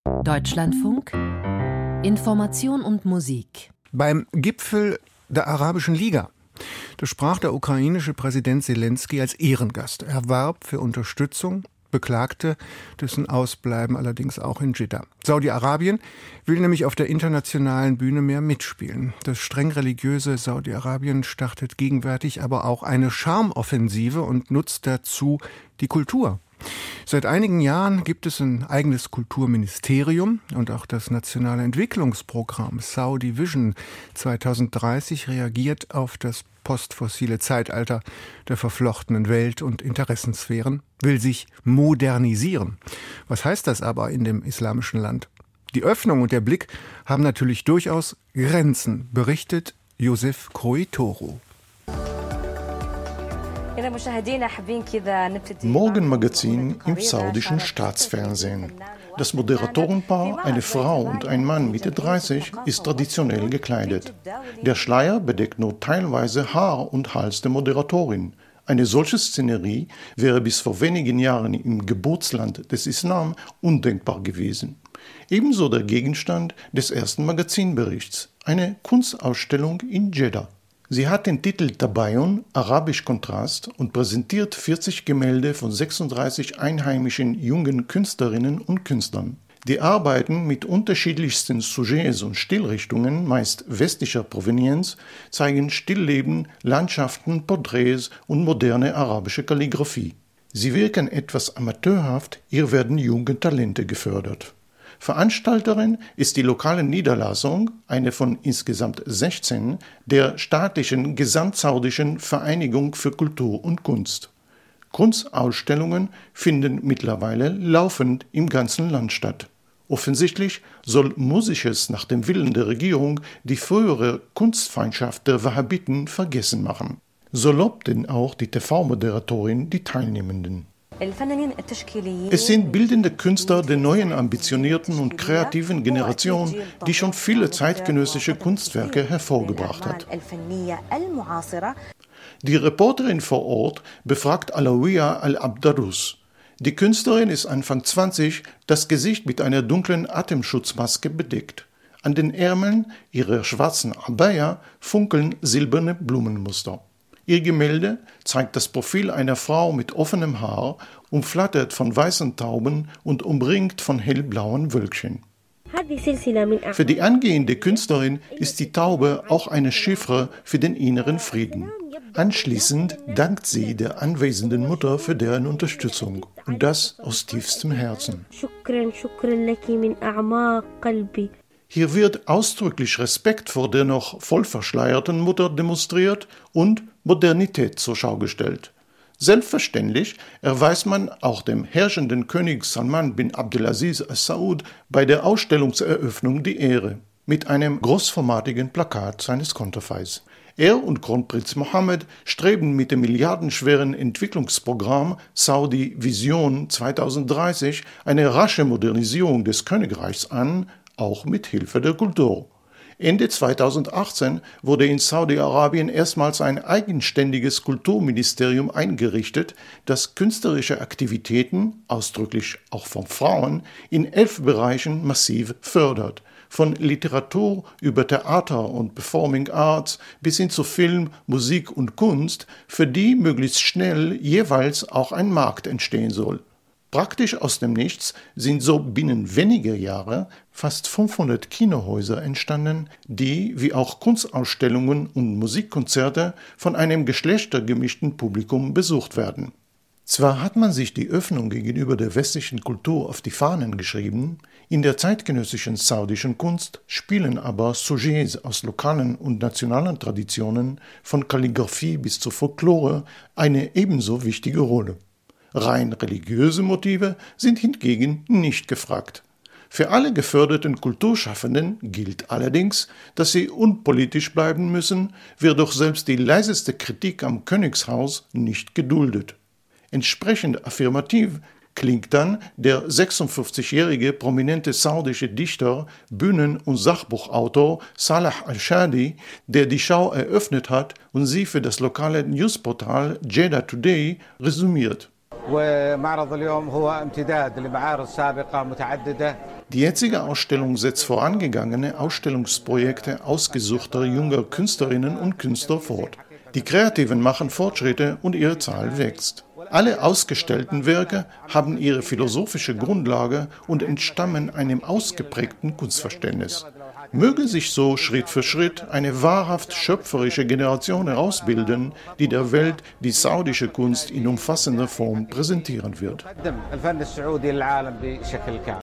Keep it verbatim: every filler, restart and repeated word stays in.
Deutschlandfunk Information und Musik. Beim Gipfel der Arabischen Liga, da sprach der ukrainische Präsident Selenskyj als Ehrengast. Er warb für Unterstützung, beklagte dessen Ausbleiben allerdings auch in Jeddah. Saudi-Arabien will nämlich auf der internationalen Bühne mehr mitspielen. Das streng religiöse Saudi-Arabien startet gegenwärtig aber auch eine Charmoffensive und nutzt dazu die Kultur. Seit einigen Jahren gibt es ein eigenes Kulturministerium und auch das nationale Entwicklungsprogramm Saudi Vision zwanzig dreißig reagiert auf das postfossile Zeitalter der verflochtenen Welt- und Interessensphären, will sich modernisieren. Was heißt das aber in dem islamischen Land? Die Öffnung und der Blick haben natürlich durchaus Grenzen, berichtet Josef Kroitoru. Morgenmagazin im saudischen Staatsfernsehen. Das Moderatorenpaar, eine Frau und ein Mann Mitte dreißig, ist traditionell gekleidet. Der Schleier bedeckt nur teilweise Haar und Hals der Moderatorin. Eine solche Szenerie wäre bis vor wenigen Jahren im Geburtsland des Islam undenkbar gewesen. Ebenso der Gegenstand des ersten Magazinberichts, eine Kunstausstellung in Jeddah. Sie hat den Titel Tabayun, Arabisch Kontrast, und präsentiert vierzig Gemälde von sechsunddreißig einheimischen jungen Künstlerinnen und Künstlern. Die Arbeiten mit unterschiedlichsten Sujets und Stilrichtungen, meist westlicher Provenienz, zeigen Stillleben, Landschaften, Porträts und moderne arabische Kalligraphie. Sie wirken etwas amateurhaft, hier werden junge Talente gefördert. Veranstalterin ist die lokale Niederlassung, eine von insgesamt sechzehn, der staatlichen Gesamtsaudischen Vereinigung für Kultur und Kunst. Kunstausstellungen finden mittlerweile laufend im ganzen Land statt. Offensichtlich soll Musisches nach dem Willen der Regierung die frühere Kunstfeindschaft der Wahhabiten vergessen machen. So lobt denn auch die T V-Moderatorin die Teilnehmenden. Es sind bildende Künstler der neuen ambitionierten und kreativen Generation, die schon viele zeitgenössische Kunstwerke hervorgebracht hat. Die Reporterin vor Ort befragt Alawiya Al-Abdarus. Die Künstlerin ist Anfang zwanzig, das Gesicht mit einer dunklen Atemschutzmaske bedeckt. An den Ärmeln ihrer schwarzen Abaya funkeln silberne Blumenmuster. Ihr Gemälde zeigt das Profil einer Frau mit offenem Haar, umflattert von weißen Tauben und umringt von hellblauen Wölkchen. Für die angehende Künstlerin ist die Taube auch eine Chiffre für den inneren Frieden. Anschließend dankt sie der anwesenden Mutter für deren Unterstützung, und das aus tiefstem Herzen. Hier wird ausdrücklich Respekt vor der noch voll verschleierten Mutter demonstriert und Modernität zur Schau gestellt. Selbstverständlich erweist man auch dem herrschenden König Salman bin Abdelaziz Al-Saud bei der Ausstellungseröffnung die Ehre mit einem großformatigen Plakat seines Konterfeis. Er und Kronprinz Mohammed streben mit dem milliardenschweren Entwicklungsprogramm Saudi Vision zwanzig dreißig eine rasche Modernisierung des Königreichs an, auch mit Hilfe der Kultur. Ende zweitausendachtzehn wurde in Saudi-Arabien erstmals ein eigenständiges Kulturministerium eingerichtet, das künstlerische Aktivitäten, ausdrücklich auch von Frauen, in elf Bereichen massiv fördert. Von Literatur über Theater und Performing Arts bis hin zu Film, Musik und Kunst, für die möglichst schnell jeweils auch ein Markt entstehen soll. Praktisch aus dem Nichts sind so binnen weniger Jahre fast fünfhundert Kinohäuser entstanden, die, wie auch Kunstausstellungen und Musikkonzerte, von einem geschlechtergemischten Publikum besucht werden. Zwar hat man sich die Öffnung gegenüber der westlichen Kultur auf die Fahnen geschrieben, in der zeitgenössischen saudischen Kunst spielen aber Sujets aus lokalen und nationalen Traditionen, von Kalligraphie bis zur Folklore, eine ebenso wichtige Rolle. Rein religiöse Motive sind hingegen nicht gefragt. Für alle geförderten Kulturschaffenden gilt allerdings, dass sie unpolitisch bleiben müssen, wird doch selbst die leiseste Kritik am Königshaus nicht geduldet. Entsprechend affirmativ klingt dann der sechsundfünfzigjährige prominente saudische Dichter, Bühnen- und Sachbuchautor Salah al-Shadi, der die Schau eröffnet hat und sie für das lokale Newsportal Jeddah Today resümiert. Die jetzige Ausstellung setzt vorangegangene Ausstellungsprojekte ausgesuchter junger Künstlerinnen und Künstler fort. Die Kreativen machen Fortschritte und ihre Zahl wächst. Alle ausgestellten Werke haben ihre philosophische Grundlage und entstammen einem ausgeprägten Kunstverständnis. Möge sich so Schritt für Schritt eine wahrhaft schöpferische Generation herausbilden, die der Welt die saudische Kunst in umfassender Form präsentieren wird.